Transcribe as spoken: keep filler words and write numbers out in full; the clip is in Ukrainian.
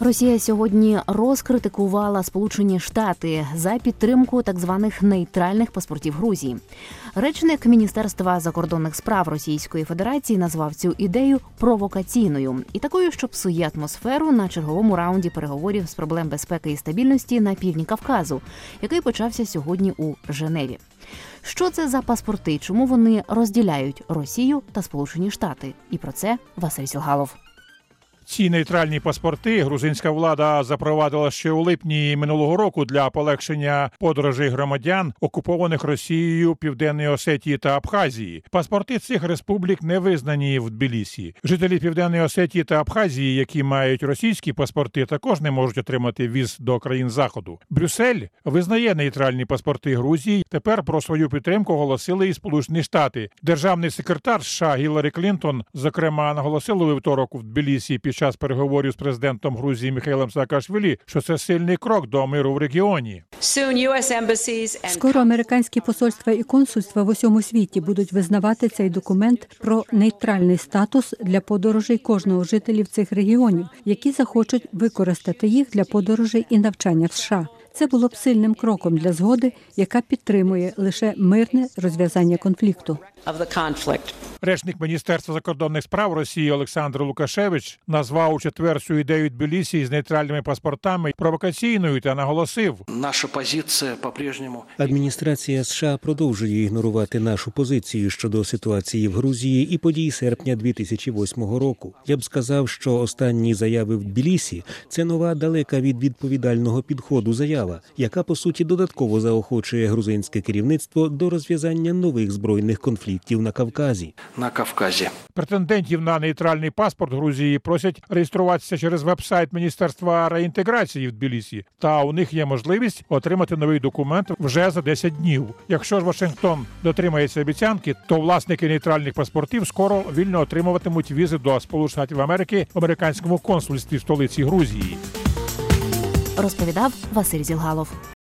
Росія сьогодні розкритикувала Сполучені Штати за підтримку так званих нейтральних паспортів Грузії. Речник Міністерства закордонних справ Російської Федерації назвав цю ідею провокаційною і такою, що псує атмосферу на черговому раунді переговорів з проблем безпеки і стабільності на півдні Кавказу, який почався сьогодні у Женеві. Що це за паспорти, чому вони розділяють Росію та Сполучені Штати? І про це Василь Сілгалов. Ці нейтральні паспорти грузинська влада запровадила ще у липні минулого року для полегшення подорожей громадян, окупованих Росією Південної Осетії та Абхазії. Паспорти цих республік не визнані в Тбілісі. Жителі Південної Осетії та Абхазії, які мають російські паспорти, також не можуть отримати віз до країн Заходу. Брюссель визнає нейтральні паспорти Грузії. Тепер про свою підтримку оголосили і Сполучені Штати. Державний секретар США Гіларі Клінтон, зокрема, наголосила у вівторок в Тбілісі під час переговорів з президентом Грузії Міхеїлом Саакашвілі, що це сильний крок до миру в регіоні. Скоро американські посольства і консульства в усьому світі будуть визнавати цей документ про нейтральний статус для подорожей кожного з жителів цих регіонів, які захочуть використати їх для подорожей і навчання в США. Це було б сильним кроком для згоди, яка підтримує лише мирне розв'язання конфлікту. Речник Міністерства закордонних справ Росії Олександр Лукашевич назвав у четвер цю ідею Тбілісі з нейтральними паспортами провокаційною та наголосив: наша позиція по-прежньому. Адміністрація США продовжує ігнорувати нашу позицію щодо ситуації в Грузії і подій серпня дві тисячі восьмого року. Я б сказав, що останні заяви в Тбілісі – це нова, далека від відповідального підходу заява, яка, по суті, додатково заохочує грузинське керівництво до розв'язання нових збройних конфліктів на Кавказі. На Кавказі. Претендентів на нейтральний паспорт Грузії просять реєструватися через веб-сайт Міністерства реінтеграції в Тбілісі. Та у них є можливість отримати новий документ вже за десять днів. Якщо ж Вашингтон дотримається обіцянки, то власники нейтральних паспортів скоро вільно отримуватимуть візи до Сполучених Штатів Америки в американському консульстві в столиці Грузії. Розповідав Василь Сілгалов.